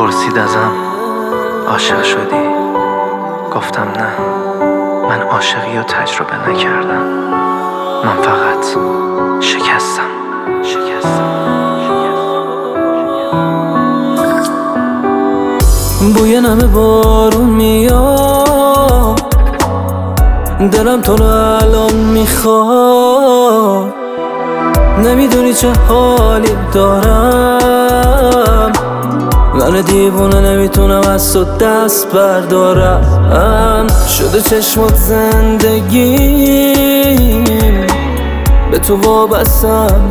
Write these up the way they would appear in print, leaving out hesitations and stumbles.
پرسید ازم عاشق شدی؟ گفتم نه، من عاشقی رو تجربه نکردم. من فقط شکستم. بوی نم بارون میاد، دلم تو رو الان میخواد. نمیدونی چه حالی دارم، من دیوونه نمیتونم از تو دست بردارم. شده چشمات زندگیم، به تو وابستم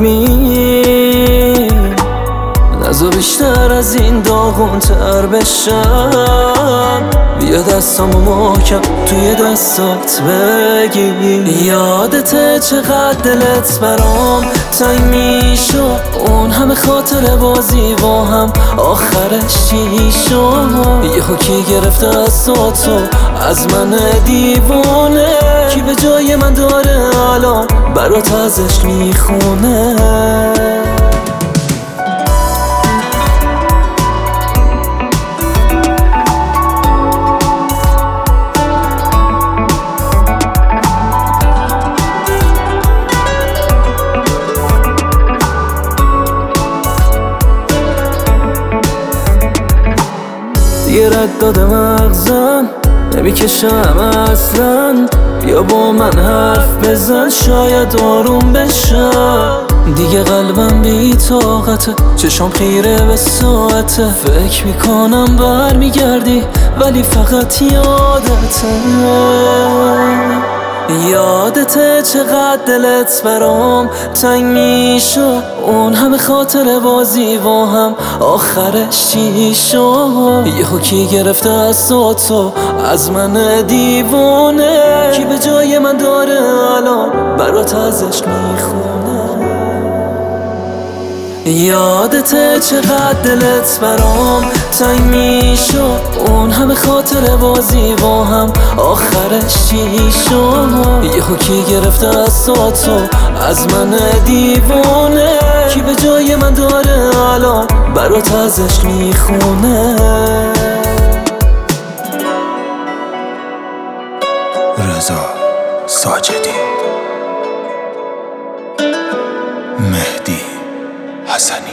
ببین. نزا بیشتر از این داغون تر بشم، بیا دستامو محکم توی دستات بگیر. یادته چقدر دلت برام تنگ میشد، اون همه خاطر بازی با هم آخرش چی شد؟ یهو کی گرفته از تو از من دیوونه؟ کی به جای من داره الان برات از عشق میخونه؟ دیگه رد داده مغزم، نمیکشم اصلا. بیا با من حرف بزن شاید آروم بشم. دیگه قلبم بی طاقته، چشام خیره به ساعته. فکر میکنم برمیگردی ولی فقط یادته چقدر دلت برام تنگ میشد، اون همه خاطر بازی با هم آخرش چی شد؟ یهو کی گرفته از تو از من دیوونه؟ کی به جای من داره الان برات از عشق میخونه؟ یادته چقدر دلت برام تنگ میشد، اون همه خاطر بازی با هم آخرش چی شد؟ یهو کی گرفته از تو از من دیوونه؟ کی به جای من داره الان برات از عشق میخونه؟ رضا ساجدی، مهدی حسنی.